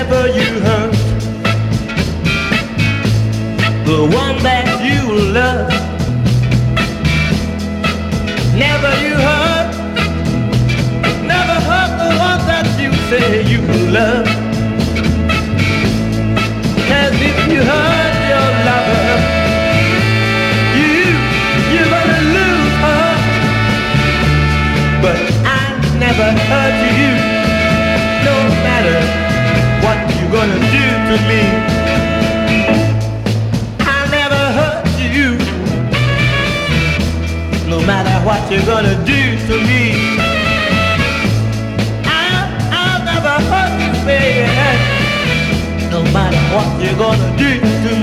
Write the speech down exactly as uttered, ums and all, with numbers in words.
never you hurt the one that you love. Never you hurt, never hurt the one that you say you love. Cause if you hurt your lover, you, you're gonna lose her. But I never hurt you, no matter what you're gonna do to me. I never hurt you, no matter what you're gonna do to me. I, I'll never hurt you, baby, no matter what you're gonna do to